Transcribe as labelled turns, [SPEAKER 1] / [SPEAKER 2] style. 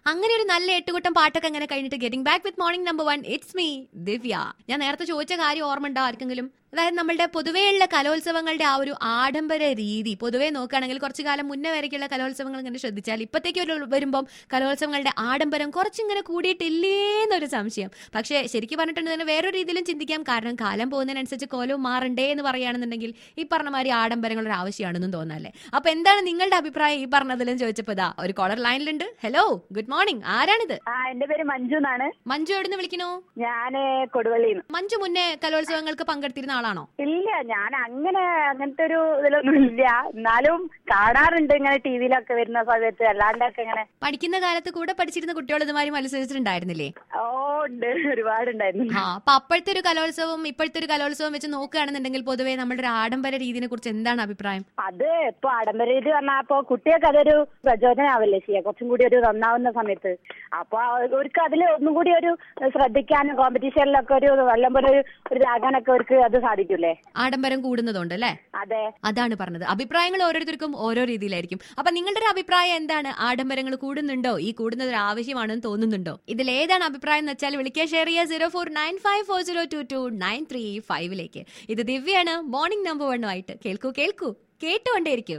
[SPEAKER 1] അങ്ങനെ ഒരു നല്ല എട്ടുകൂട്ടം പാട്ടൊക്കെ അങ്ങനെ കഴിഞ്ഞിട്ട് getting back with morning number 1 it's me Divya. ഞാൻ നേരത്തെ ചോദിച്ച കാര്യം ഓർമ്മ ഉണ്ടോ ആർക്കെങ്കിലും? അതായത് നമ്മളുടെ പൊതുവെയുള്ള കലോത്സവങ്ങളുടെ ആ ഒരു ആഡംബര രീതി പൊതുവെ നോക്കുകയാണെങ്കിൽ കുറച്ചു കാലം മുന്നേ വരയ്ക്കുള്ള കലോത്സവങ്ങൾ ഇങ്ങനെ ശ്രദ്ധിച്ചാൽ ഇപ്പത്തേക്ക് വരുമ്പം കലോത്സവങ്ങളുടെ ആഡംബരം കുറച്ചിങ്ങനെ കൂടിയിട്ടില്ലേന്നൊരു സംശയം. പക്ഷേ ശരിക്കും പറഞ്ഞിട്ടുണ്ടെങ്കിൽ വേറൊരു രീതിയിലും ചിന്തിക്കാം. കാരണം കാലം പോകുന്നതിനനുസരിച്ച് കോലവും മാറണ്ടേ എന്ന് പറയുകയാണെന്നുണ്ടെങ്കിൽ ഈ പറഞ്ഞ മാതിരി ആഡംബരങ്ങൾ ഒരു ആവശ്യമാണെന്നും തോന്നാല്ലേ. അപ്പൊ എന്താണ് നിങ്ങളുടെ അഭിപ്രായം ഈ പറഞ്ഞതിലും ചോദിച്ചപ്പോ ഇതാ ഒരു കോളർ ലൈനിലുണ്ട്. Hello, good morning. ആരാണിത്?
[SPEAKER 2] എന്റെ പേര് മഞ്ജു എന്നാണ്.
[SPEAKER 1] മഞ്ജു എവിടുന്ന് വിളിക്കണോ?
[SPEAKER 2] ഞാന് കൊടുവള്ളിന്ന്.
[SPEAKER 1] മഞ്ജു മുന്നേ കലോത്സവങ്ങൾക്ക് പങ്കെടുത്തിരുന്ന ആളാണോ?
[SPEAKER 2] ഇല്ല, ഞാൻ അങ്ങനത്തെ ഒരു ഇതിലൊന്നും ഇല്ല. എന്നാലും കാണാറുണ്ട് ഇങ്ങനെ ടിവിയിലൊക്കെ വരുന്ന സമയത്ത്. അല്ലാണ്ടൊക്കെ ഇങ്ങനെ
[SPEAKER 1] പഠിക്കുന്ന കാലത്ത് കൂടെ പഠിച്ചിരുന്ന കുട്ടികൾ ഇതുമാതിരി മത്സരിച്ചിട്ടുണ്ടായിരുന്നില്ലേ?
[SPEAKER 2] ഓ ഉണ്ട്, ഒരുപാടുണ്ടായിരുന്നു.
[SPEAKER 1] അപ്പൊ അപ്പോഴത്തെ ഒരു കലോത്സവം ഇപ്പോഴത്തെ ഒരു കലോത്സവം വെച്ച് നോക്കുകയാണെന്നുണ്ടെങ്കിൽ പൊതുവെ നമ്മുടെ ഒരു ആഡംബര രീതിയെ കുറിച്ച് എന്താണ് അഭിപ്രായം?
[SPEAKER 2] അത് ഇപ്പൊ ആഡംബര രീതി പറഞ്ഞപ്പോ കുട്ടികൾക്ക് അതൊരു പ്രചോദനമാവല്ലേ ചെയ്യാ, കുറച്ചും കൂടി ഒരു നന്നാവുന്ന സമയത്ത്. അപ്പൊ അവർക്ക് അതിൽ ഒന്നും കൂടി ഒരു ശ്രദ്ധിക്കാനും കോമ്പറ്റീഷനിലൊക്കെ ഒരു നല്ലപോലെ ഒരു ഇതാകാനൊക്കെ അവർക്ക് അത് സാധിക്കൂലേ.
[SPEAKER 1] ആഡംബരം കൂടുന്നതുകൊണ്ട് അല്ലേ?
[SPEAKER 2] അതെ,
[SPEAKER 1] അതാണ് പറഞ്ഞത്. അഭിപ്രായങ്ങൾ ഓരോരുത്തർക്കും ഓരോ രീതിയിലായിരിക്കും. അപ്പൊ നിങ്ങളുടെ ഒരു അഭിപ്രായം എന്താണ്? ആഡംബരങ്ങൾ കൂടുന്നുണ്ടോ? ഈ കൂടുന്നത് ഒരു ആവശ്യമാണെന്ന് തോന്നുന്നുണ്ടോ? ഇതിൽ ഏതാണ് അഭിപ്രായം എന്ന് വെച്ചാൽ വിളിക്കുക, ഷെയർ ചെയ്യുക 0495402293 5 ഇത് ദിവ്യാണ് മോർണിംഗ് നമ്പർ 1 ആയിട്ട്. കേൾക്കൂ കേട്ടുകൊണ്ടേയിരിക്കൂ.